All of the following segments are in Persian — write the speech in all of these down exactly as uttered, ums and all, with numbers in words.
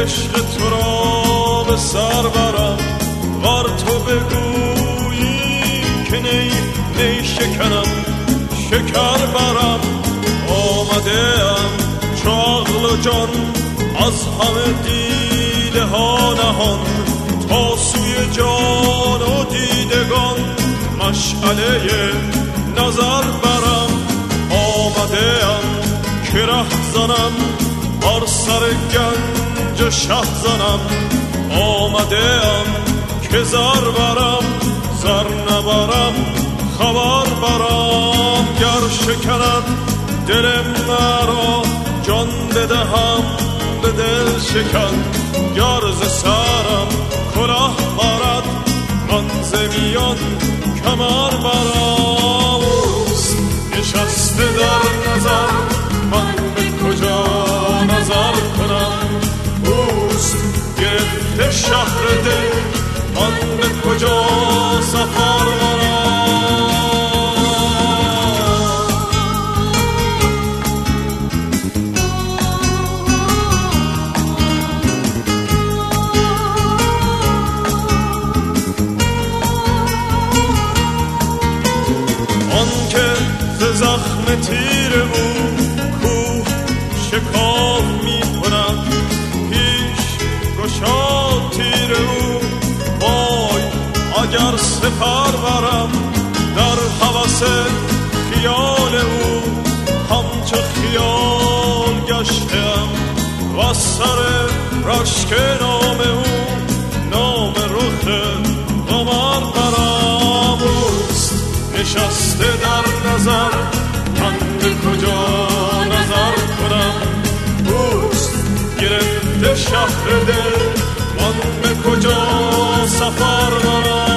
عشق تو را به سر برم، ور تو بگویی که نی نی شکنم شکر برم. آمده ام چو عقل و جان از همه دیده ها نهان، تا سوی جان و دیدگان مشعله نظر برم. آمده ام که ره زنم بر سر گنج شه زنم، آمده ام که زر برم زر نبرم خبر برم. گر شکند دل مرا جان بدهم به دل شکن، گر ز سرم کلاه برد من ز میان کمر برم. اوست نشسته در نظر من به کجا نظر کنم، اوست گرفته شهر دل من به کجا سفر برم. زخم تیر او کوه شکاف می کند، پیش گشاد تیر او وای اگر سپر برم. در هوس خیال او همچو خیال گشتم، و سر رشک نام او نام رخ قمر برم. اوست نشسته در نظر من به کجا نظر کنم، اوست گرفته شهر دل من به کجا سفر برم.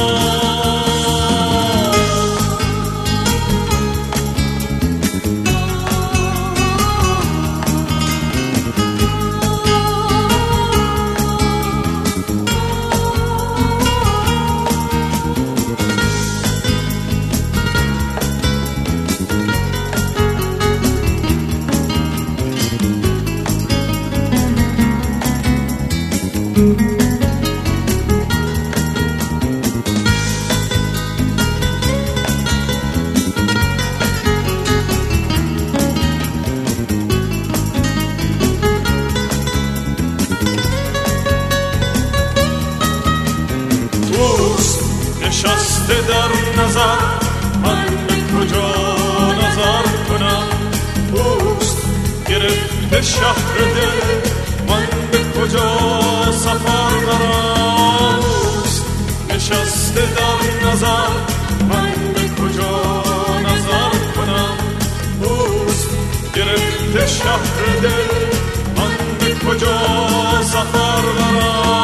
نشسته در نظر من به کجا نظر کنم، اوست گرفته شهر دل من به کجا سفر برم. اوست نشسته در نظر من به کجا نظر کنم، اوست گرفته شهر دل من به کجا سفر برم.